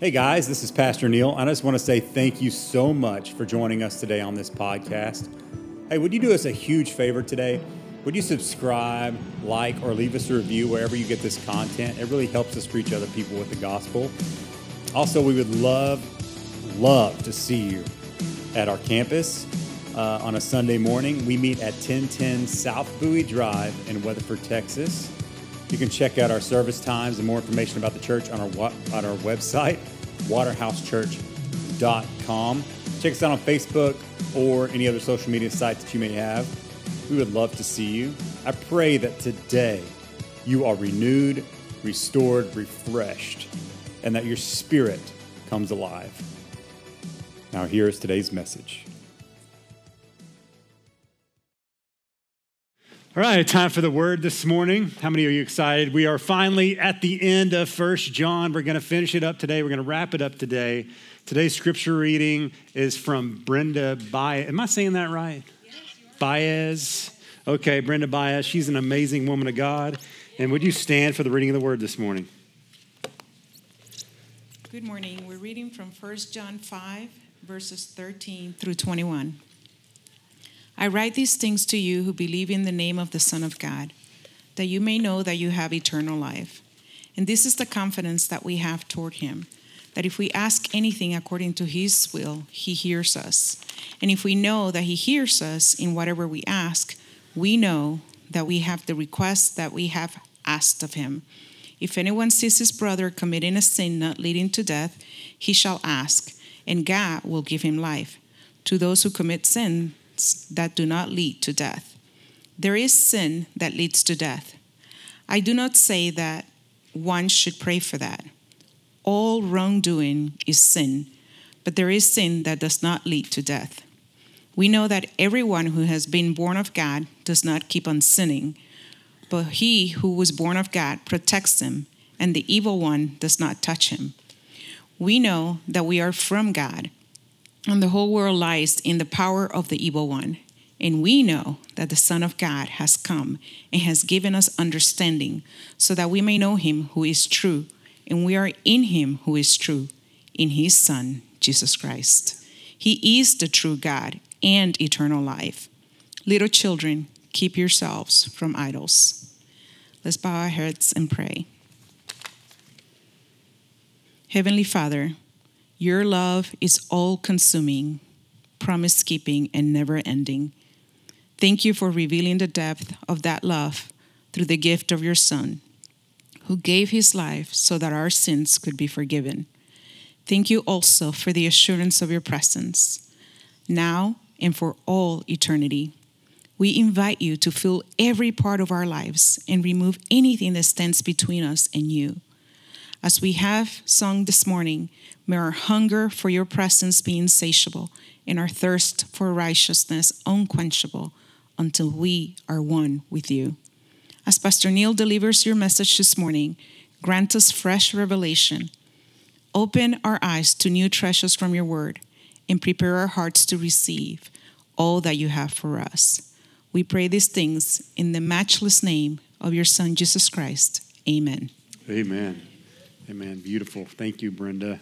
Hey guys, this is Pastor Neil. I just want to say thank you so much for joining us today on this podcast. Hey, would you do us a huge favor today? Would you subscribe, like, or leave us a review wherever you get this content? It really helps us reach other people with the gospel. Also, we would love to see you at our campus on a Sunday morning. We meet at 1010 South Bowie Drive in Weatherford, Texas. You can check out our service times and more information about the church on our website, waterhousechurch.com. Check us out on Facebook or any other social media sites that you may have. We would love to see you. I pray that today you are renewed, restored, refreshed, and that your spirit comes alive. Now here is today's message. All right, time for the word this morning. How many are you excited? We are finally at the end of 1 John. We're going to finish it up today. We're going to wrap it up today. Today's scripture reading is from Brenda Baez. Am I saying that right? Yes, you are. Baez. Okay, Brenda Baez. She's an amazing woman of God. And would you stand for the reading of the word this morning? Good morning. We're reading from 1 John 5, verses 13 through 21. I write these things to you who believe in the name of the Son of God, that you may know that you have eternal life. And this is the confidence that we have toward him, that if we ask anything according to his will, he hears us. And if we know that he hears us in whatever we ask, we know that we have the request that we have asked of him. If anyone sees his brother committing a sin not leading to death, he shall ask, and God will give him life. To those who commit sin that do not lead to death. There is sin that leads to death. I do not say that one should pray for that. All wrongdoing is sin, but there is sin that does not lead to death. We know that everyone who has been born of God does not keep on sinning, but he who was born of God protects him, and the evil one does not touch him. We know that we are from God, and the whole world lies in the power of the evil one. And we know that the Son of God has come and has given us understanding so that we may know him who is true. And we are in him who is true, in his Son, Jesus Christ. He is the true God and eternal life. Little children, keep yourselves from idols. Let's bow our heads and pray. Heavenly Father, your love is all-consuming, promise-keeping, and never-ending. Thank you for revealing the depth of that love through the gift of your Son, who gave his life so that our sins could be forgiven. Thank you also for the assurance of your presence, now and for all eternity. We invite you to fill every part of our lives and remove anything that stands between us and you. As we have sung this morning, may our hunger for your presence be insatiable and our thirst for righteousness unquenchable until we are one with you. As Pastor Neil delivers your message this morning, grant us fresh revelation. Open our eyes to new treasures from your word and prepare our hearts to receive all that you have for us. We pray these things in the matchless name of your Son, Jesus Christ. Amen. Amen. Amen. Beautiful. Thank you, Brenda.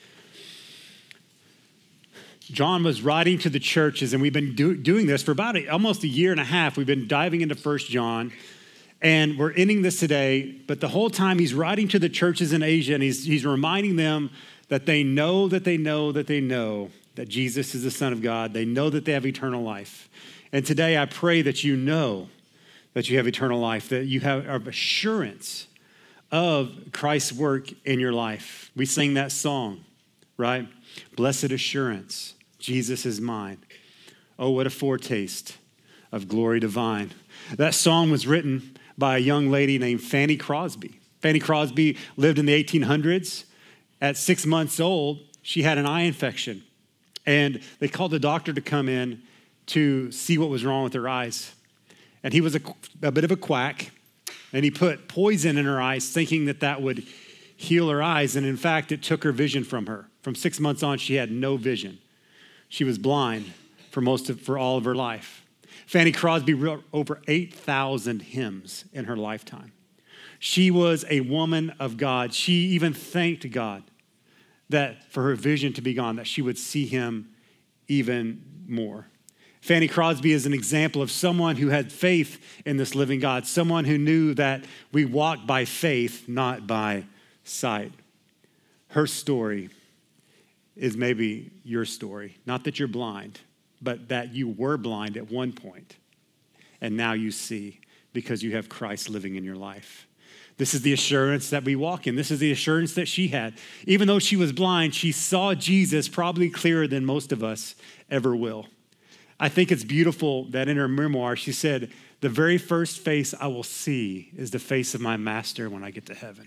John was writing to the churches, and we've been doing this for about almost a year and a half. We've been diving into 1 John, and we're ending this today. But the whole time he's writing to the churches in Asia, and he's reminding them that they know that Jesus is the Son of God. They know that they have eternal life. And today I pray that you know that you have eternal life, that you have assurance of Christ's work in your life. We sing that song, right? Blessed assurance, Jesus is mine. Oh, what a foretaste of glory divine. That song was written by a young lady named Fanny Crosby. Fanny Crosby lived in the 1800s. At 6 months old, she had an eye infection. And they called the doctor to come in to see what was wrong with her eyes. And he was a bit of a quack. And he put poison in her eyes, thinking that would heal her eyes. And in fact, it took her vision from her. From 6 months on, she had no vision. She was blind for all of her life. Fanny Crosby wrote over 8,000 hymns in her lifetime. She was a woman of God. She even thanked God that for her vision to be gone, that she would see him even more. Fanny Crosby is an example of someone who had faith in this living God, someone who knew that we walk by faith, not by sight. Her story is maybe your story. Not that you're blind, but that you were blind at one point, and now you see because you have Christ living in your life. This is the assurance that we walk in. This is the assurance that she had. Even though she was blind, she saw Jesus probably clearer than most of us ever will. I think it's beautiful that in her memoir, she said, the very first face I will see is the face of my master when I get to heaven.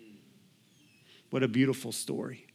What a beautiful story.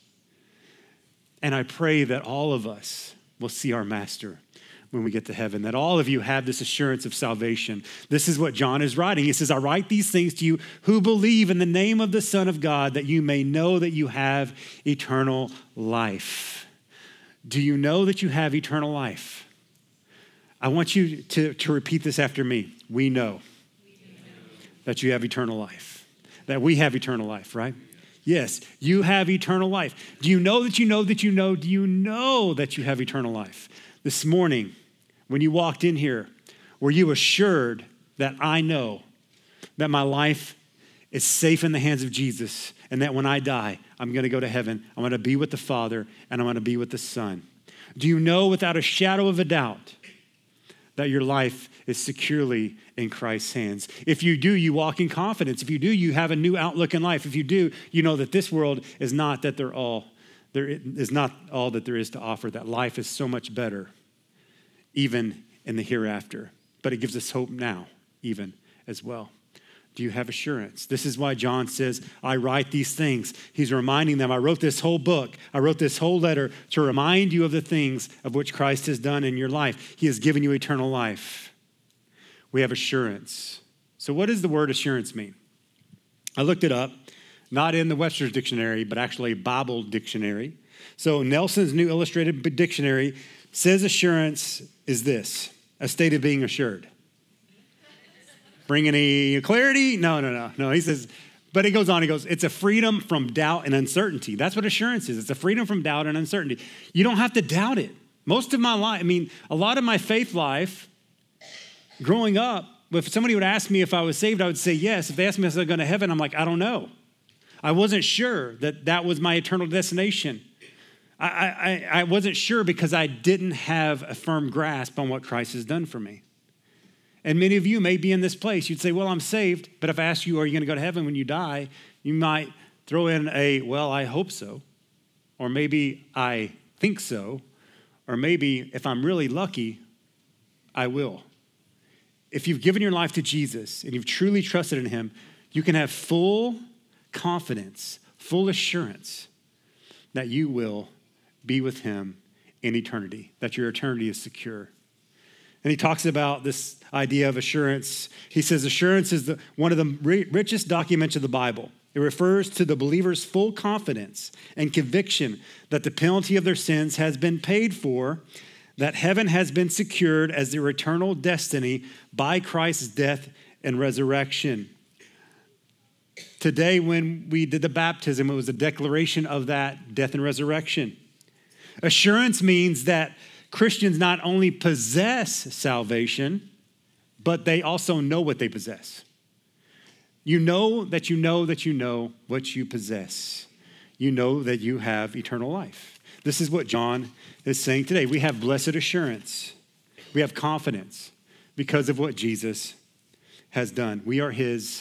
And I pray that all of us will see our master when we get to heaven, that all of you have this assurance of salvation. This is what John is writing. He says, I write these things to you who believe in the name of the Son of God, that you may know that you have eternal life. Do you know that you have eternal life? I want you to repeat this after me. We know that you have eternal life, that we have eternal life, right? Yes, you have eternal life. Do you know that you know that you know? Do you know that you have eternal life? This morning, when you walked in here, were you assured that I know that my life is safe in the hands of Jesus and that when I die, I'm going to go to heaven, I'm going to be with the Father, and I'm going to be with the Son? Do you know without a shadow of a doubt that your life is securely in Christ's hands? If you do, you walk in confidence. If you do, you have a new outlook in life. If you do, you know that this world is not that there is not all that there is to offer, that life is so much better, even in the hereafter. But it gives us hope now, even as well. Do you have assurance? This is why John says, I write these things. He's reminding them, I wrote this whole book, I wrote this whole letter to remind you of the things of which Christ has done in your life. He has given you eternal life. We have assurance. So what does the word assurance mean? I looked it up, not in the Webster's Dictionary, but actually a Bible dictionary. So Nelson's New Illustrated Dictionary says assurance is this, a state of being assured. Bring any clarity? No. He says, but he goes on, it's a freedom from doubt and uncertainty. That's what assurance is. It's a freedom from doubt and uncertainty. You don't have to doubt it. Most of my life, a lot of my faith life growing up, if somebody would ask me if I was saved, I would say yes. If they asked me if I was going to heaven, I'm like, I don't know. I wasn't sure that was my eternal destination. I wasn't sure because I didn't have a firm grasp on what Christ has done for me. And many of you may be in this place. You'd say, well, I'm saved. But if I ask you, are you going to go to heaven when you die? You might throw in well, I hope so. Or maybe I think so. Or maybe if I'm really lucky, I will. If you've given your life to Jesus and you've truly trusted in him, you can have full confidence, full assurance that you will be with him in eternity, that your eternity is secure. And he talks about this idea of assurance. He says assurance is one of the richest documents of the Bible. It refers to the believer's full confidence and conviction that the penalty of their sins has been paid for, that heaven has been secured as their eternal destiny by Christ's death and resurrection. Today, when we did the baptism, it was a declaration of that death and resurrection. Assurance means that Christians not only possess salvation, but they also know what they possess. You know that you know that you know what you possess. You know that you have eternal life. This is what John is saying today. We have blessed assurance. We have confidence because of what Jesus has done. We are his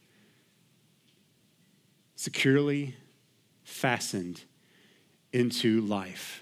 securely fastened into life.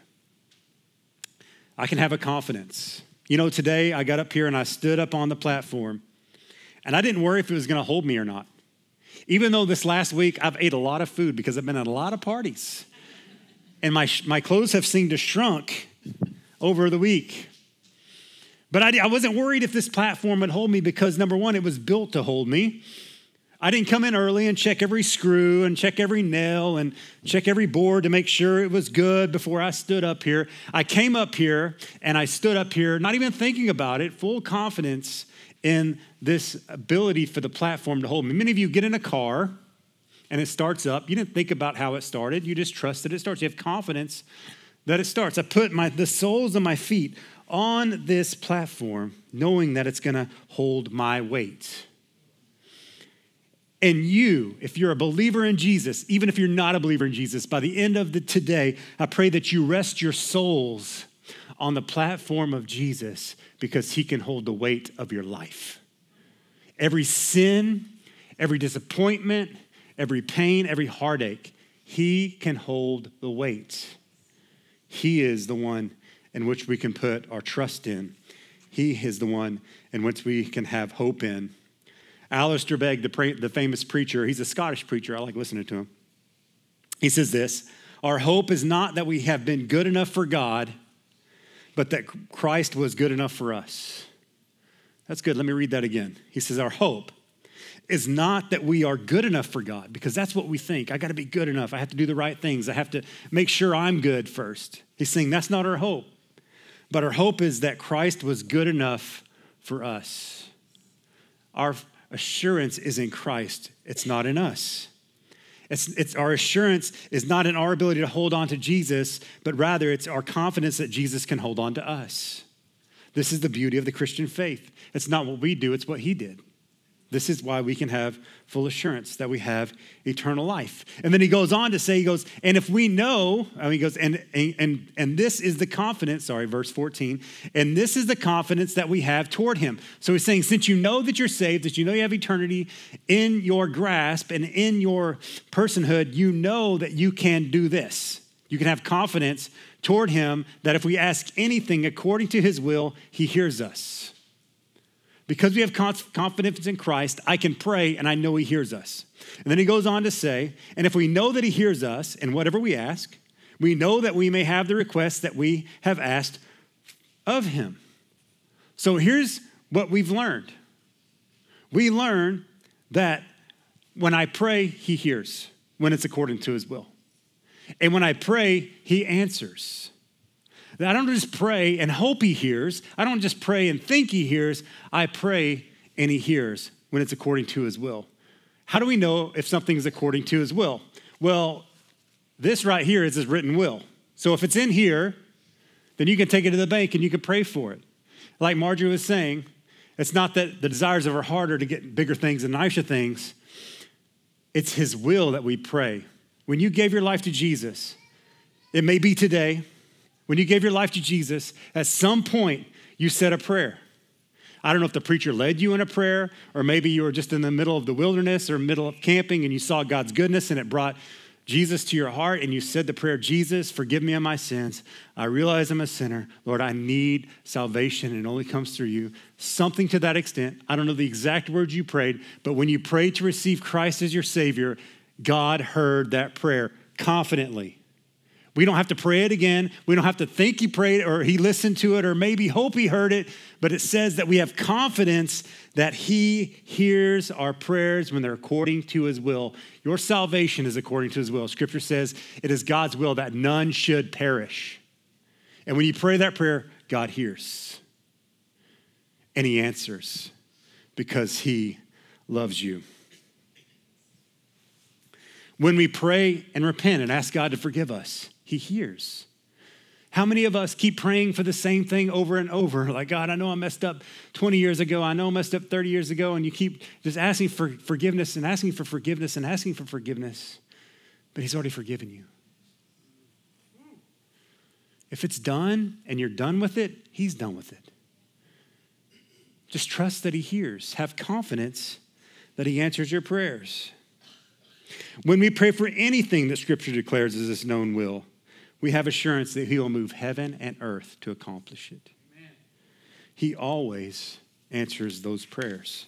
I can have a confidence. You know, today I got up here and I stood up on the platform and I didn't worry if it was going to hold me or not. Even though this last week I've ate a lot of food because I've been at a lot of parties and my clothes have seemed to shrunk over the week. But I wasn't worried if this platform would hold me because number one, it was built to hold me. I didn't come in early and check every screw and check every nail and check every board to make sure it was good before I stood up here. I came up here and I stood up here, not even thinking about it, full confidence in this ability for the platform to hold me. Many of you get in a car and it starts up. You didn't think about how it started. You just trust that it starts. You have confidence that it starts. I put the soles of my feet on this platform, knowing that it's going to hold my weight. And you, if you're a believer in Jesus, even if you're not a believer in Jesus, by the end of today, I pray that you rest your souls on the platform of Jesus because he can hold the weight of your life. Every sin, every disappointment, every pain, every heartache, he can hold the weight. He is the one in which we can put our trust in. He is the one in which we can have hope in. Alistair Begg, the famous preacher, he's a Scottish preacher. I like listening to him. He says this, our hope is not that we have been good enough for God, but that Christ was good enough for us. That's good. Let me read that again. He says, our hope is not that we are good enough for God, because that's what we think. I got to be good enough. I have to do the right things. I have to make sure I'm good first. He's saying that's not our hope. But our hope is that Christ was good enough for us. Our assurance is in Christ. It's not in us. It's our assurance is not in our ability to hold on to Jesus, but rather it's our confidence that Jesus can hold on to us. This is the beauty of the Christian faith. It's not what we do, it's what he did. This is why we can have full assurance that we have eternal life. And then he goes on to say, he goes, and if we know, he goes, and this is the confidence, verse 14, and this is the confidence that we have toward him. So he's saying, since you know that you're saved, that you know you have eternity in your grasp and in your personhood, you know that you can do this. You can have confidence toward him that if we ask anything according to his will, he hears us. Because we have confidence in Christ, I can pray and I know he hears us. And then he goes on to say, and if we know that he hears us in whatever we ask, we know that we may have the requests that we have asked of him. So here's what we've learned. We learn that when I pray, he hears, when it's according to his will. And when I pray, he answers. I don't just pray and hope he hears. I don't just pray and think he hears. I pray and he hears when it's according to his will. How do we know if something is according to his will? Well, this right here is his written will. So if it's in here, then you can take it to the bank and you can pray for it. Like Marjorie was saying, it's not that the desires of our heart are to get bigger things and nicer things. It's his will that we pray. When you gave your life to Jesus, it may be today. When you gave your life to Jesus, at some point, you said a prayer. I don't know if the preacher led you in a prayer, or maybe you were just in the middle of the wilderness or middle of camping and you saw God's goodness and it brought Jesus to your heart and you said the prayer, Jesus, forgive me of my sins. I realize I'm a sinner. Lord, I need salvation and it only comes through you. Something to that extent. I don't know the exact words you prayed, but when you prayed to receive Christ as your Savior, God heard that prayer confidently. We don't have to pray it again. We don't have to think he prayed or he listened to it or maybe hope he heard it, but it says that we have confidence that he hears our prayers when they're according to his will. Your salvation is according to his will. Scripture says it is God's will that none should perish. And when you pray that prayer, God hears and he answers because he loves you. When we pray and repent and ask God to forgive us, he hears. How many of us keep praying for the same thing over and over? Like, God, I know I messed up 20 years ago. I know I messed up 30 years ago. And you keep just asking for forgiveness and asking for forgiveness and asking for forgiveness. But he's already forgiven you. If it's done and you're done with it, he's done with it. Just trust that he hears. Have confidence that he answers your prayers. When we pray for anything that Scripture declares as his known will, we have assurance that he will move heaven and earth to accomplish it. Amen. He always answers those prayers.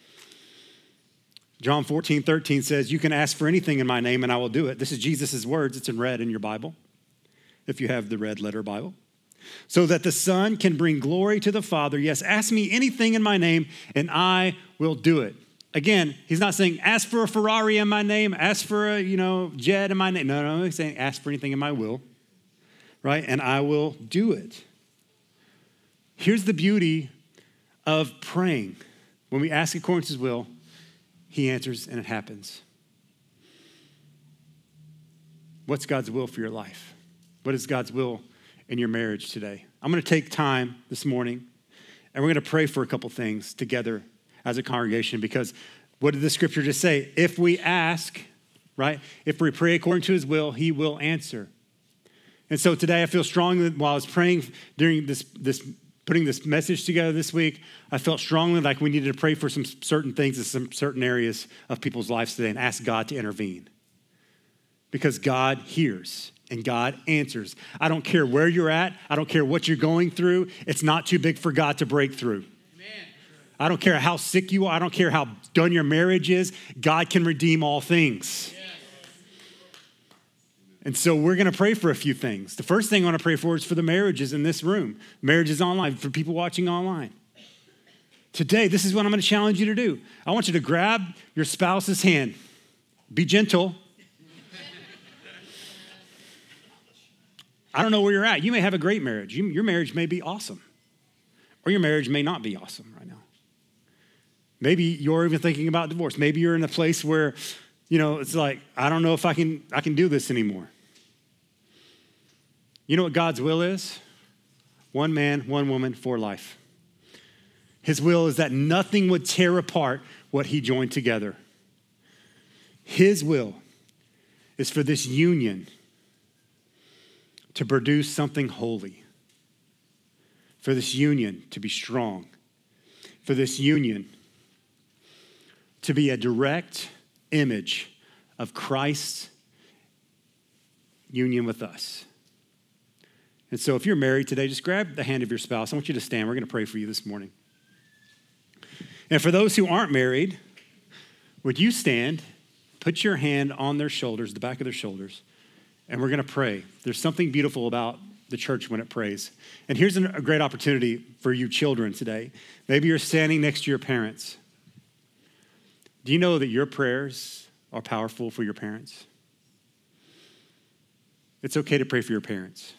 John 14:13 says, you can ask for anything in my name and I will do it. This is Jesus' words. It's in red in your Bible, if you have the red letter Bible. So that the Son can bring glory to the Father. Yes, ask me anything in my name and I will do it. Again, he's not saying, ask for a Ferrari in my name, ask for a, jet in my name. No, he's saying, ask for anything in my will, right? And I will do it. Here's the beauty of praying. When we ask according to his will, he answers and it happens. What's God's will for your life? What is God's will in your marriage today? I'm going to take time this morning, and we're going to pray for a couple things together as a congregation, because what did the scripture just say? If we ask, right? If we pray according to his will, he will answer. And so today I feel strongly that while I was praying during this putting this message together this week, I felt strongly like we needed to pray for some certain things in some certain areas of people's lives today and ask God to intervene. Because God hears and God answers. I don't care where you're at. I don't care what you're going through. It's not too big for God to break through. Amen. I don't care how sick you are. I don't care how done your marriage is. God can redeem all things. Yes. And so we're going to pray for a few things. The first thing I want to pray for is for the marriages in this room. Marriages online, for people watching online. Today, this is what I'm going to challenge you to do. I want you to grab your spouse's hand. Be gentle. I don't know where you're at. You may have a great marriage. Your marriage may be awesome. Or your marriage may not be awesome right now. Maybe you're even thinking about divorce. Maybe you're in a place where, it's like, I don't know if I can do this anymore. You know what God's will is? One man, one woman for life. His will is that nothing would tear apart what he joined together. His will is for this union to produce something holy, for this union to be strong, for this union to be a direct image of Christ's union with us. And so if you're married today, just grab the hand of your spouse. I want you to stand. We're going to pray for you this morning. And for those who aren't married, would you stand, put your hand on their shoulders, the back of their shoulders, and we're going to pray. There's something beautiful about the church when it prays. And here's a great opportunity for you children today. Maybe you're standing next to your parents. Do you know that your prayers are powerful for your parents? It's okay to pray for your parents.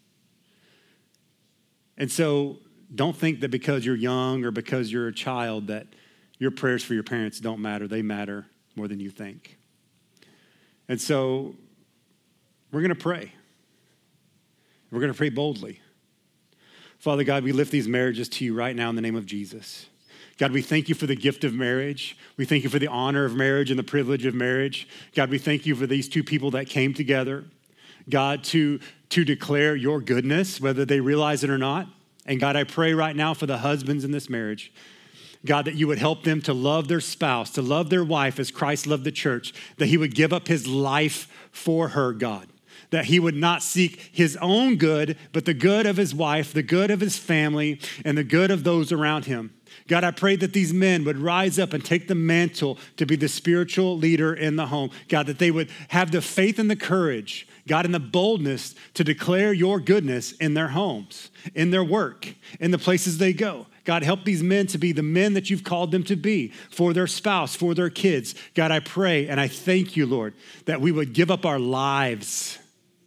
And so don't think that because you're young or because you're a child that your prayers for your parents don't matter. They matter more than you think. And so we're going to pray. We're going to pray boldly. Father God, we lift these marriages to you right now in the name of Jesus. God, we thank you for the gift of marriage. We thank you for the honor of marriage and the privilege of marriage. God, we thank you for these two people that came together, God, to declare your goodness, whether they realize it or not. And God, I pray right now for the husbands in this marriage, God, that you would help them to love their spouse, to love their wife as Christ loved the church, that he would give up his life for her, God. That he would not seek his own good, but the good of his wife, the good of his family, and the good of those around him. God, I pray that these men would rise up and take the mantle to be the spiritual leader in the home. God, that they would have the faith and the courage, God, and the boldness to declare your goodness in their homes, in their work, in the places they go. God, help these men to be the men that you've called them to be for their spouse, for their kids. God, I pray and I thank you, Lord, that we would give up our lives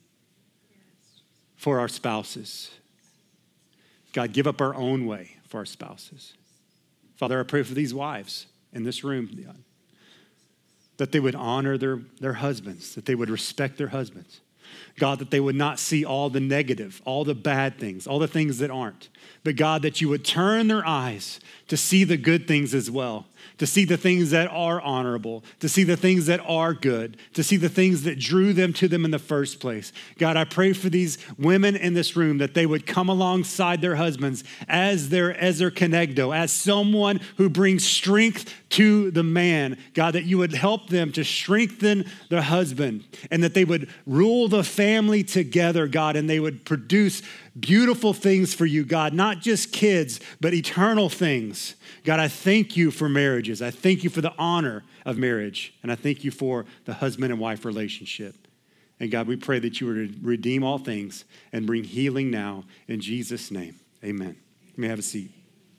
for our spouses. God, give up our own way for our spouses. Father, I pray for these wives in this room, God, that they would honor their husbands, that they would respect their husbands. God, that they would not see all the negative, all the bad things, all the things that aren't. But God, that you would turn their eyes to see the good things as well, to see the things that are honorable, to see the things that are good, to see the things that drew them to them in the first place. God, I pray for these women in this room that they would come alongside their husbands as their kenegdo, as someone who brings strength to the man. God, that you would help them to strengthen their husband and that they would rule the family together, God, and they would produce beautiful things for you, God, not just kids, but eternal things. God, I thank you for marriages. I thank you for the honor of marriage. And I thank you for the husband and wife relationship. And God, we pray that you would redeem all things and bring healing now in Jesus' name. Amen. You may have a seat.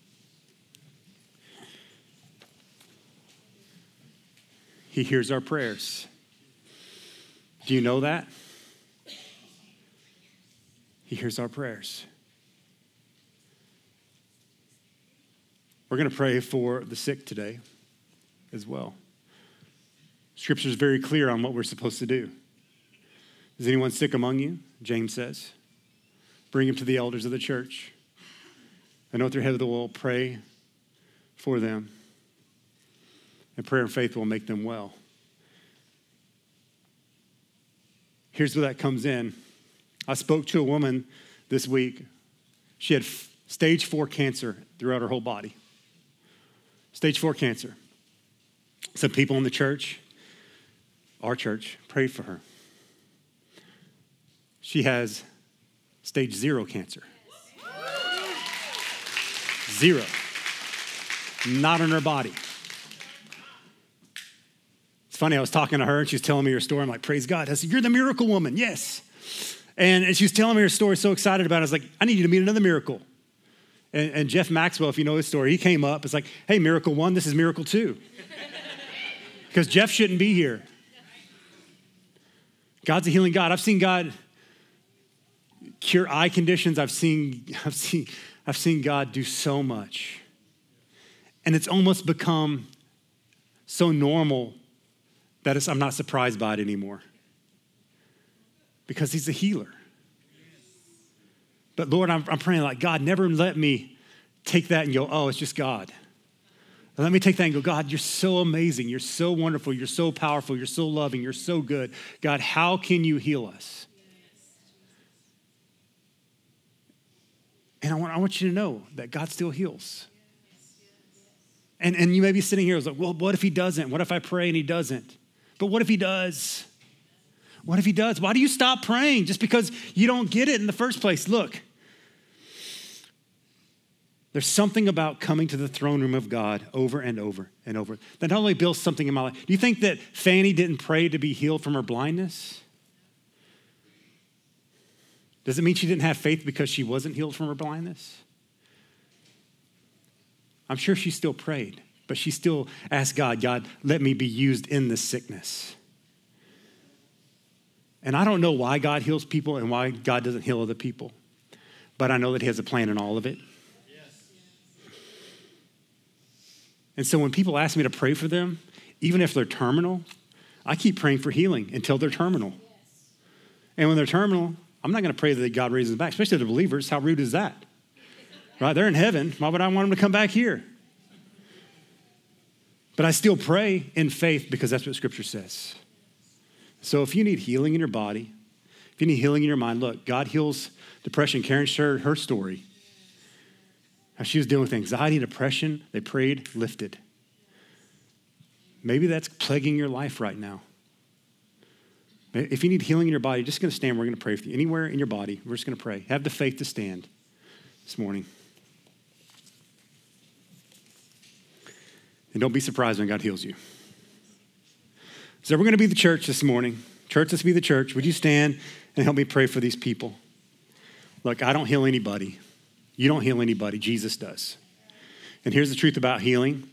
He hears our prayers. Do you know that? He hears our prayers. We're going to pray for the sick today as well. Scripture is very clear on what we're supposed to do. Is anyone sick among you? James says. Bring him to the elders of the church. Anoint their head with oil. Pray for them. And prayer and faith will make them well. Here's where that comes in. I spoke to a woman this week. She had stage 4 cancer throughout her whole body. Stage 4 cancer. Some people in the church, our church, prayed for her. She has stage 0 cancer. 0. Not in her body. It's funny, I was talking to her and she was telling me her story. I'm like, praise God. I said, you're the miracle woman. Yes. And she was telling me her story, so excited about it. I was like, I need you to meet another miracle. And Jeff Maxwell, if you know his story, he came up. It's like, hey, miracle 1, this is miracle 2. Because Jeff shouldn't be here. God's a healing God. I've seen God cure eye conditions. I've seen God do so much. And it's almost become so normal that I'm not surprised by it anymore. Because he's a healer. But Lord, I'm praying like, God, never let me take that and go, oh, it's just God. Let me take that and go, God, you're so amazing. You're so wonderful. You're so powerful. You're so loving. You're so good. God, how can you heal us? And I want you to know that God still heals. And you may be sitting here, like, well, what if he doesn't? What if I pray and he doesn't? But what if he does? What if he does? Why do you stop praying just because you don't get it in the first place? Look, there's something about coming to the throne room of God over and over and over that not only builds something in my life. Do you think that Fanny didn't pray to be healed from her blindness? Does it mean she didn't have faith because she wasn't healed from her blindness? I'm sure she still prayed, but she still asked God, God, let me be used in this sickness. And I don't know why God heals people and why God doesn't heal other people, but I know that he has a plan in all of it. Yes. And so when people ask me to pray for them, even if they're terminal, I keep praying for healing until they're terminal. Yes. And when they're terminal, I'm not going to pray that God raises them back, especially the believers. How rude is that? Right? They're in heaven. Why would I want them to come back here? But I still pray in faith because that's what Scripture says. So if you need healing in your body, if you need healing in your mind, look, God heals depression. Karen shared her story. How she was dealing with anxiety, depression. They prayed, lifted. Maybe that's plaguing your life right now. If you need healing in your body, just going to stand. We're going to pray for you. Anywhere in your body, we're just going to pray. Have the faith to stand this morning. And don't be surprised when God heals you. So we're going to be the church this morning. Church, let's be the church. Would you stand and help me pray for these people? Look, I don't heal anybody. You don't heal anybody. Jesus does. And here's the truth about healing.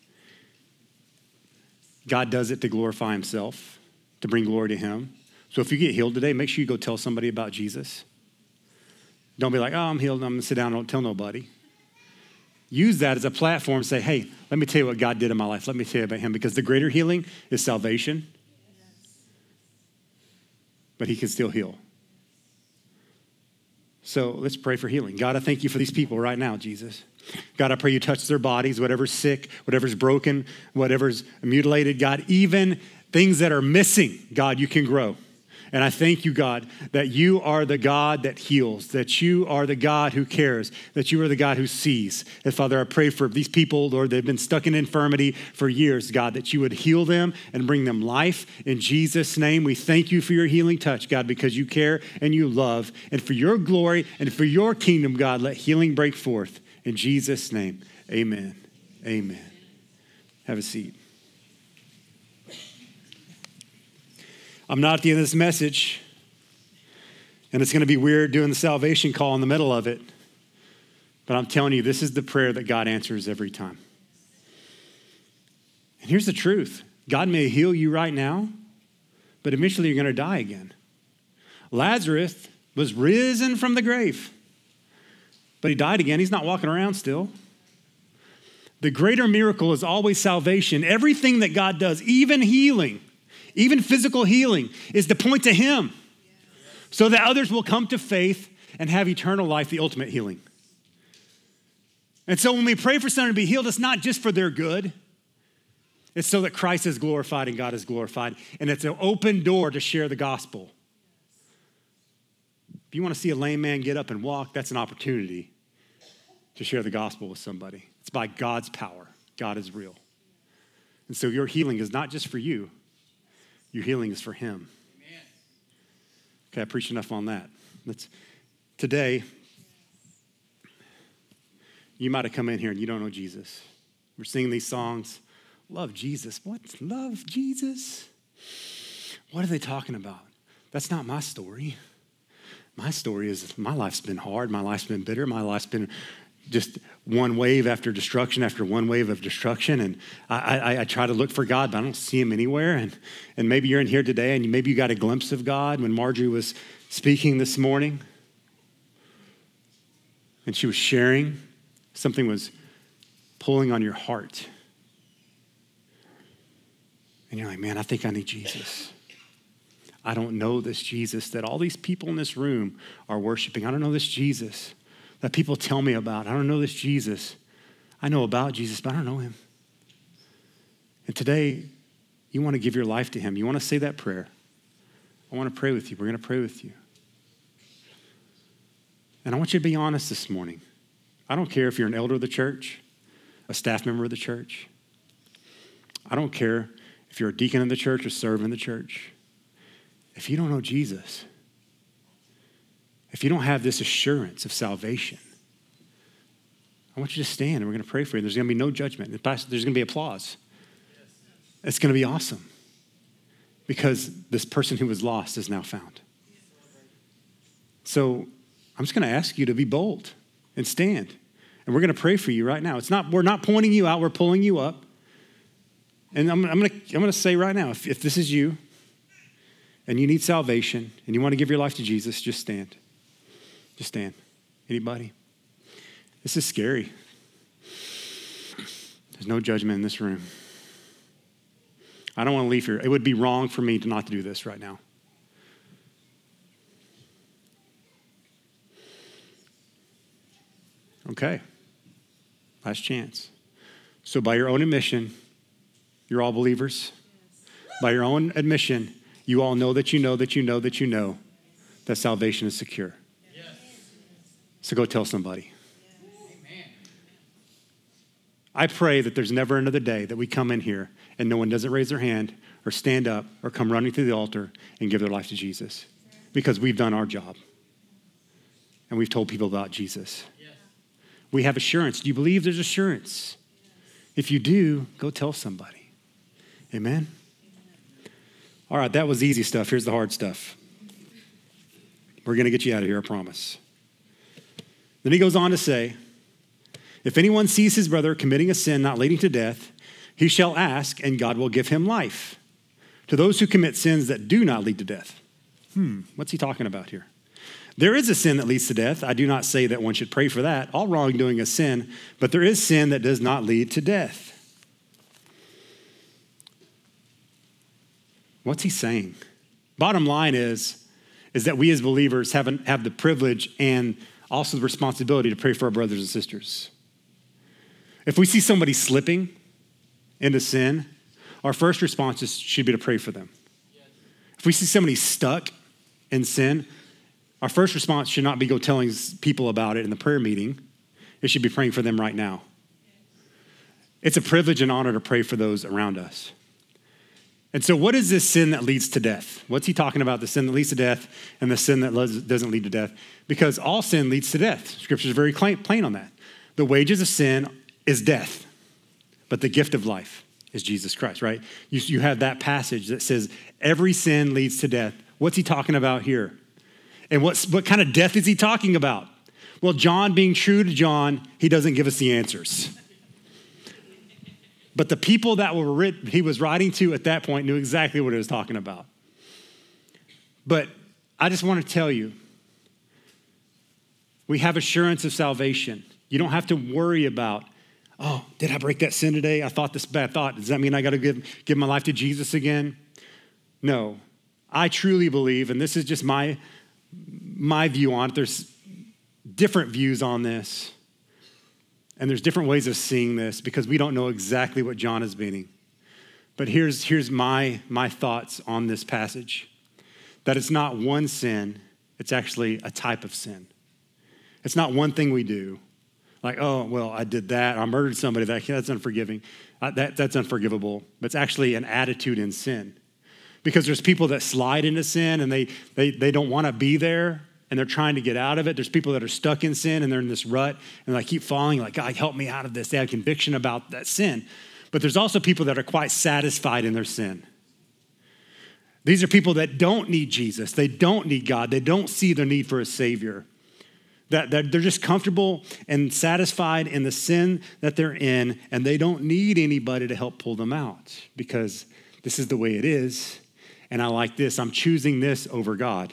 God does it to glorify himself, to bring glory to him. So if you get healed today, make sure you go tell somebody about Jesus. Don't be like, oh, I'm healed. I'm going to sit down and don't tell nobody. Use that as a platform. Say, hey, let me tell you what God did in my life. Let me tell you about him. Because the greater healing is salvation. But he can still heal. So let's pray for healing. God, I thank you for these people right now, Jesus. God, I pray you touch their bodies, whatever's sick, whatever's broken, whatever's mutilated. God, even things that are missing, God, you can grow. And I thank you, God, that you are the God that heals, that you are the God who cares, that you are the God who sees. And Father, I pray for these people, Lord, they've been stuck in infirmity for years, God, that you would heal them and bring them life. In Jesus' name, we thank you for your healing touch, God, because you care and you love. And for your glory and for your kingdom, God, let healing break forth. In Jesus' name, amen. Amen. Have a seat. I'm not at the end of this message, and it's going to be weird doing the salvation call in the middle of it, but I'm telling you, this is the prayer that God answers every time. And here's the truth. God may heal you right now, but eventually you're going to die again. Lazarus was risen from the grave, but he died again. He's not walking around still. The greater miracle is always salvation. Everything that God does, even healing, even physical healing, is to point to him. so that others will come to faith and have eternal life, the ultimate healing. And so when we pray for someone to be healed, it's not just for their good. It's so that Christ is glorified and God is glorified. And it's an open door to share the gospel. If you want to see a lame man get up and walk, that's an opportunity to share the gospel with somebody. It's by God's power. God is real. And so your healing is not just for you. Your healing is for him. Amen. Okay, I preached enough on that. Today, you might have come in here and you don't know Jesus. We're singing these songs. Love Jesus. What? Love Jesus? What are they talking about? That's not my story. My story is my life's been hard. My life's been bitter. My life's been just one wave after destruction after one wave of destruction. And I try to look for God, but I don't see him anywhere. And maybe you're in here today and maybe you got a glimpse of God when Marjorie was speaking this morning. And she was sharing. Something was pulling on your heart. And you're like, man, I think I need Jesus. I don't know this Jesus that all these people in this room are worshiping. I don't know this Jesus that people tell me about. I don't know this Jesus. I know about Jesus, but I don't know him. And today, you want to give your life to him. You want to say that prayer. I want to pray with you. We're going to pray with you. And I want you to be honest this morning. I don't care if you're an elder of the church, a staff member of the church. I don't care if you're a deacon in the church or serve in the church. If you don't know Jesus, if you don't have this assurance of salvation, I want you to stand and we're going to pray for you. There's going to be no judgment. There's going to be applause. It's going to be awesome because this person who was lost is now found. So I'm just going to ask you to be bold and stand. And we're going to pray for you right now. We're not pointing you out. We're pulling you up. And I'm going to say right now, if this is you and you need salvation and you want to give your life to Jesus, just stand. Just stand. Anybody? This is scary. There's no judgment in this room. I don't want to leave here. It would be wrong for me to not do this right now. Okay. Last chance. So by your own admission, you're all believers. By your own admission, you all know that you know that you know that you know that salvation is secure. Yes. So go tell somebody. Yes. I pray that there's never another day that we come in here and no one doesn't raise their hand or stand up or come running to the altar and give their life to Jesus because we've done our job and we've told people about Jesus. Yes. We have assurance. Do you believe there's assurance? Yes. If you do, go tell somebody. Amen? All right, that was easy stuff. Here's the hard stuff. We're going to get you out of here, I promise. Then he goes on to say, if anyone sees his brother committing a sin not leading to death, he shall ask, and God will give him life. To those who commit sins that do not lead to death. What's he talking about here? There is a sin that leads to death. I do not say that one should pray for that. All wrongdoing is sin, but there is sin that does not lead to death. What's he saying? Bottom line is that we as believers have the privilege and also the responsibility to pray for our brothers and sisters. If we see somebody slipping into sin, our first response should be to pray for them. Yes. If we see somebody stuck in sin, our first response should not be go telling people about it in the prayer meeting. It should be praying for them right now. It's a privilege and honor to pray for those around us. And so what is this sin that leads to death? What's he talking about? The sin that leads to death and the sin that doesn't lead to death? Because all sin leads to death. Scripture is very plain on that. The wages of sin is death, but the gift of life is Jesus Christ, right? You have that passage that says every sin leads to death. What's he talking about here? And what kind of death is he talking about? Well, John, being true to John, he doesn't give us the answers. But the people that he was writing to at that point knew exactly what he was talking about. But I just want to tell you, we have assurance of salvation. You don't have to worry about, oh, did I break that sin today? I thought this bad thought. Does that mean I got to give my life to Jesus again? No. I truly believe, and this is just my my view on it. There's different views on this. And there's different ways of seeing this because we don't know exactly what John is meaning. But here's my thoughts on this passage. That it's not one sin, it's actually a type of sin. It's not one thing we do. Like, oh, well, I did that. I murdered somebody. That's unforgiving. That's unforgivable. But it's actually an attitude in sin. Because there's people that slide into sin and they don't want to be there and they're trying to get out of it. There's people that are stuck in sin and they're in this rut and they keep falling like, God, help me out of this. They have conviction about that sin. But there's also people that are quite satisfied in their sin. These are people that don't need Jesus. They don't need God. They don't see their need for a Savior. That they're just comfortable and satisfied in the sin that they're in, and they don't need anybody to help pull them out because this is the way it is, and I like this. I'm choosing this over God.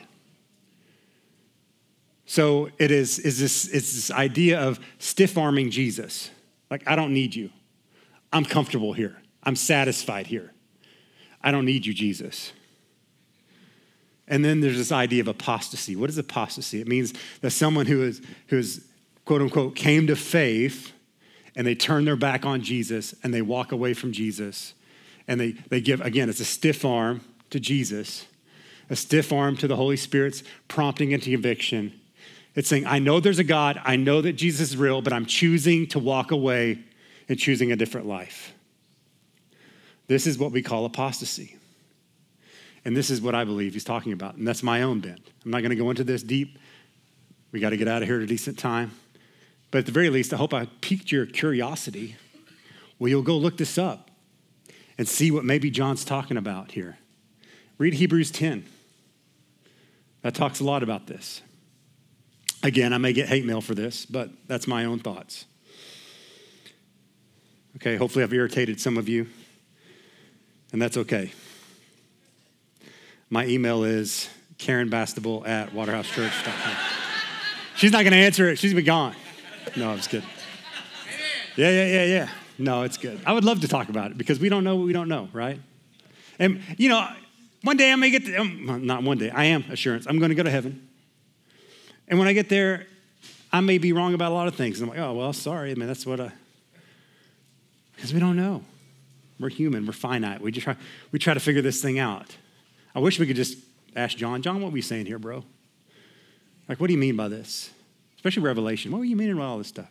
So it's this idea of stiff-arming Jesus. Like, I don't need you. I'm comfortable here. I'm satisfied here. I don't need you, Jesus. And then there's this idea of apostasy. What is apostasy? It means that someone who is quote unquote came to faith and they turn their back on Jesus and they walk away from Jesus and they give, again, it's a stiff arm to Jesus, a stiff arm to the Holy Spirit's prompting into conviction. It's saying, I know there's a God, I know that Jesus is real, but I'm choosing to walk away and choosing a different life. This is what we call apostasy. And this is what I believe he's talking about. And that's my own bent. I'm not going to go into this deep. We got to get out of here at a decent time. But at the very least, I hope I piqued your curiosity. Well, you'll go look this up and see what maybe John's talking about here. Read Hebrews 10. That talks a lot about this. Again, I may get hate mail for this, but that's my own thoughts. Okay, hopefully I've irritated some of you, and that's okay. My email is KarenBastable@waterhousechurch.com. She's not going to answer it. She's been gone. No, I'm just kidding. Yeah. No, it's good. I would love to talk about it because we don't know what we don't know, right? And, one day I may get to, not one day, I am assurance. I'm going to go to heaven. And when I get there, I may be wrong about a lot of things. And I'm like, oh, well, sorry. I mean, that's what because we don't know. We're human. We're finite. We try to figure this thing out. I wish we could just ask John, what were you saying here, bro? Like, what do you mean by this? Especially Revelation. What were you meaning by all this stuff?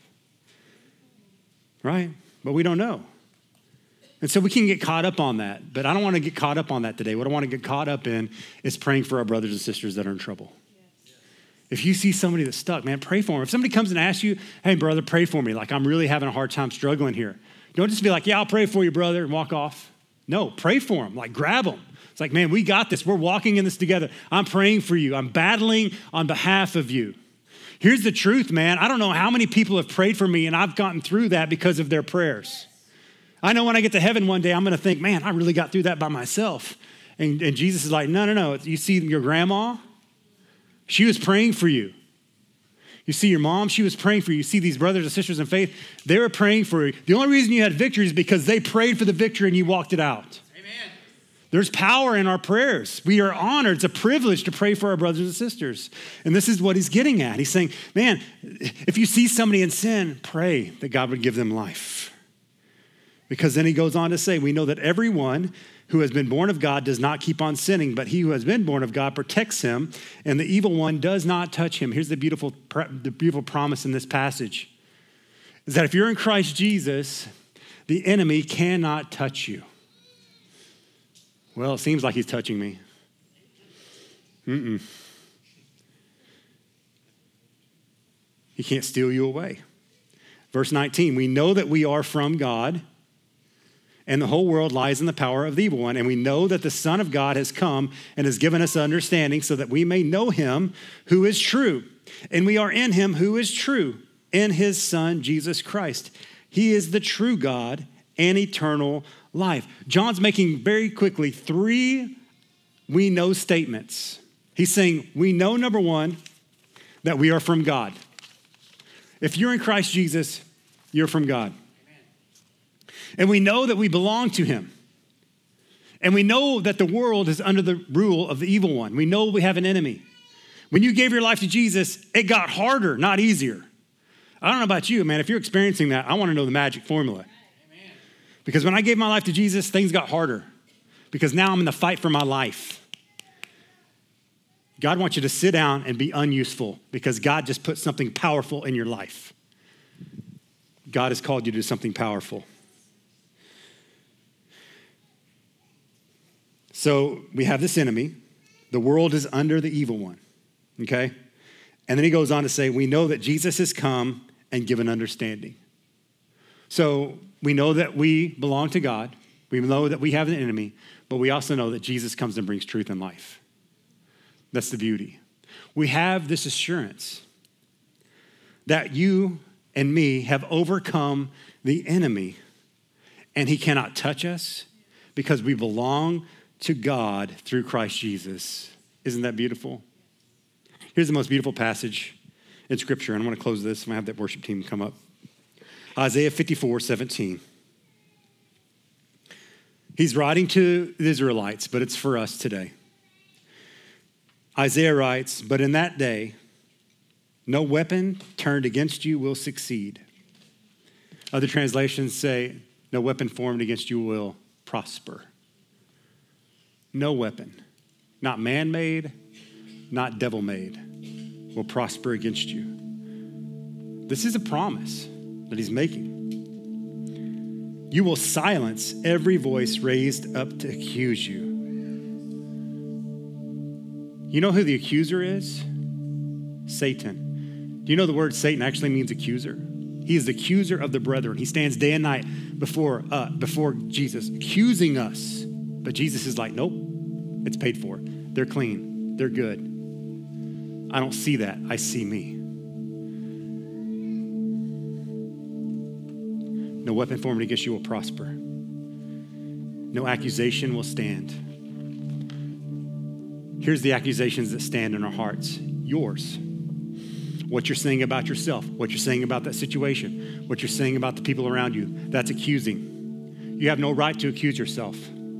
Right? But we don't know. And so we can get caught up on that. But I don't want to get caught up on that today. What I want to get caught up in is praying for our brothers and sisters that are in trouble. Yes. If you see somebody that's stuck, man, pray for them. If somebody comes and asks you, hey, brother, pray for me. Like, I'm really having a hard time struggling here. Don't just be like, yeah, I'll pray for you, brother, and walk off. No, pray for them. Like, grab them. It's like, man, we got this. We're walking in this together. I'm praying for you. I'm battling on behalf of you. Here's the truth, man. I don't know how many people have prayed for me, and I've gotten through that because of their prayers. I know when I get to heaven one day, I'm going to think, man, I really got through that by myself. And Jesus is like, no. You see your grandma? She was praying for you. You see your mom? She was praying for you. You see these brothers and sisters in faith? They were praying for you. The only reason you had victory is because they prayed for the victory and you walked it out. Amen. There's power in our prayers. We are honored. It's a privilege to pray for our brothers and sisters. And this is what he's getting at. He's saying, man, if you see somebody in sin, pray that God would give them life. Because then he goes on to say, we know that everyone who has been born of God does not keep on sinning, but he who has been born of God protects him, and the evil one does not touch him. Here's the beautiful promise in this passage, is that if you're in Christ Jesus, the enemy cannot touch you. Well, it seems like he's touching me. He can't steal you away. Verse 19, we know that we are from God, and the whole world lies in the power of the evil one. And we know that the Son of God has come and has given us understanding so that we may know him who is true. And we are in him who is true, in his Son, Jesus Christ. He is the true God and eternal life. John's making very quickly 3 we know statements. He's saying, we know, number one, that we are from God. If you're in Christ Jesus, you're from God. And we know that we belong to him. And we know that the world is under the rule of the evil one. We know we have an enemy. When you gave your life to Jesus, it got harder, not easier. I don't know about you, man. If you're experiencing that, I want to know the magic formula. Amen. Because when I gave my life to Jesus, things got harder. Because now I'm in the fight for my life. God wants you to sit down and be unuseful because God just put something powerful in your life. God has called you to do something powerful. So we have this enemy. The world is under the evil one, okay? And then he goes on to say, we know that Jesus has come and given understanding. So we know that we belong to God. We know that we have an enemy, but we also know that Jesus comes and brings truth and life. That's the beauty. We have this assurance that you and me have overcome the enemy, and he cannot touch us because we belong to God through Christ Jesus. Isn't that beautiful? Here's the most beautiful passage in Scripture, and I'm going to close this. I'm going to have that worship team come up. Isaiah 54:17. He's writing to the Israelites, but it's for us today. Isaiah writes, but in that day, no weapon turned against you will succeed. Other translations say, no weapon formed against you will prosper. No weapon, not man-made, not devil-made, will prosper against you. This is a promise that he's making. You will silence every voice raised up to accuse you. You know who the accuser is? Satan. Do you know the word Satan actually means accuser? He is the accuser of the brethren. He stands day and night before Jesus, accusing us. But Jesus is like, nope, it's paid for. They're clean. They're good. I don't see that. I see me. No weapon formed against you will prosper. No accusation will stand. Here's the accusations that stand in our hearts. Yours. What you're saying about yourself, what you're saying about that situation, what you're saying about the people around you, that's accusing. You have no right to accuse yourself.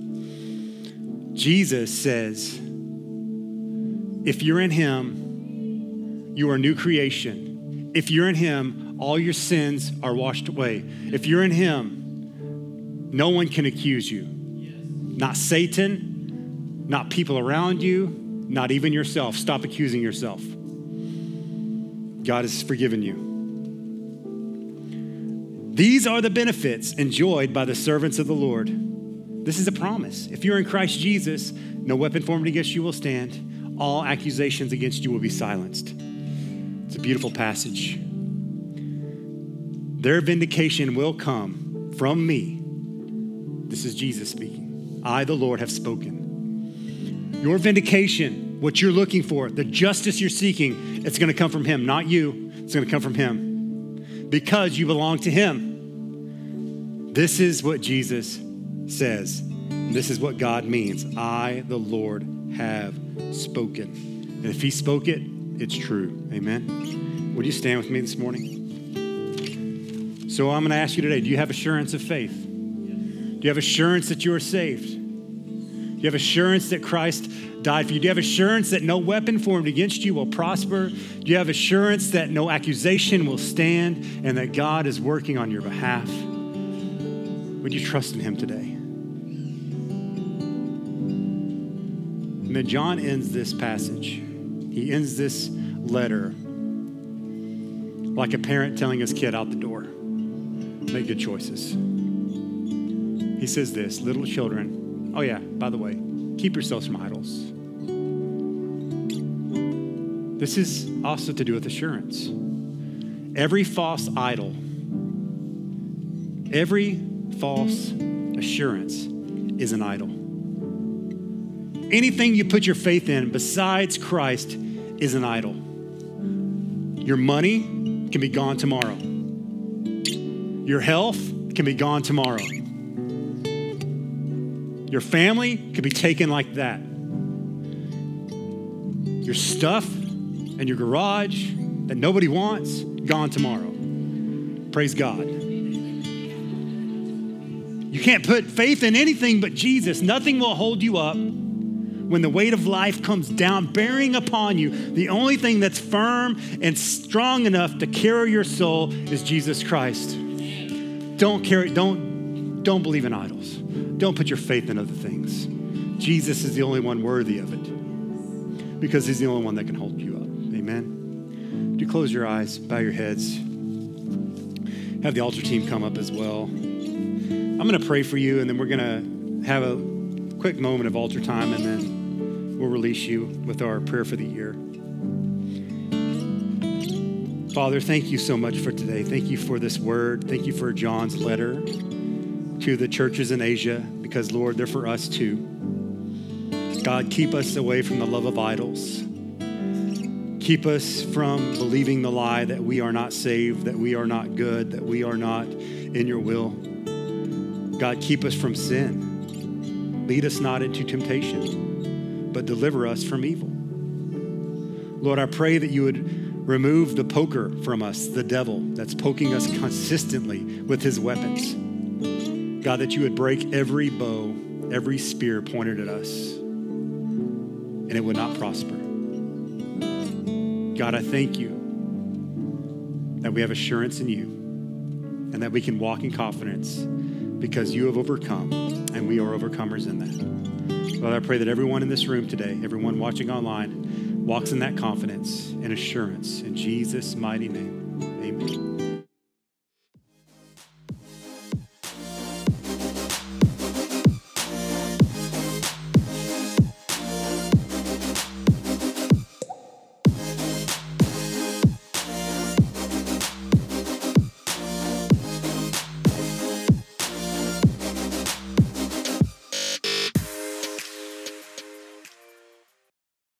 Jesus says, if you're in him, you are a new creation. If you're in him, all your sins are washed away. If you're in him, no one can accuse you. Not Satan, not people around you, not even yourself. Stop accusing yourself. God has forgiven you. These are the benefits enjoyed by the servants of the Lord. This is a promise. If you're in Christ Jesus, no weapon formed against you will stand. All accusations against you will be silenced. It's a beautiful passage. Their vindication will come from me. This is Jesus speaking. I, the Lord, have spoken. Your vindication, what you're looking for, the justice you're seeking, it's going to come from him, not you. It's going to come from him because you belong to him. This is what Jesus says. This is what God means. I, the Lord, have spoken. And if he spoke it, it's true. Amen. Would you stand with me this morning? So I'm going to ask you today, do you have assurance of faith? Do you have assurance that you are saved? Do you have assurance that Christ died for you? Do you have assurance that no weapon formed against you will prosper? Do you have assurance that no accusation will stand and that God is working on your behalf? Would you trust in him today? And then John ends this passage. He ends this letter like a parent telling his kid out the door, make good choices. He says this, little children, oh yeah, by the way, keep yourselves from idols. This is also to do with assurance. Every false idol, every false assurance is an idol. Anything you put your faith in besides Christ is an idol. Your money can be gone tomorrow. Your health can be gone tomorrow. Your family could be taken like that. Your stuff and your garage that nobody wants, gone tomorrow. Praise God. You can't put faith in anything but Jesus. Nothing will hold you up when the weight of life comes down, bearing upon you, the only thing that's firm and strong enough to carry your soul is Jesus Christ. Don't believe in idols. Don't put your faith in other things. Jesus is the only one worthy of it because he's the only one that can hold you up. Amen. Would you close your eyes, bow your heads, have the altar team come up as well. I'm going to pray for you, and then we're going to have a quick moment of altar time, and then we'll release you with our prayer for the year. Father, thank you so much for today. Thank you for this word. Thank you for John's letter to the churches in Asia, because, Lord, they're for us too. God, keep us away from the love of idols. Keep us from believing the lie that we are not saved, that we are not good, that we are not in your will. God, keep us from sin. Lead us not into temptation, but deliver us from evil. Lord, I pray that you would remove the poker from us, the devil that's poking us consistently with his weapons. God, that you would break every bow, every spear pointed at us, and it would not prosper. God, I thank you that we have assurance in you and that we can walk in confidence because you have overcome and we are overcomers in that. Lord, I pray that everyone in this room today, everyone watching online, walks in that confidence and assurance. In Jesus' mighty name, amen.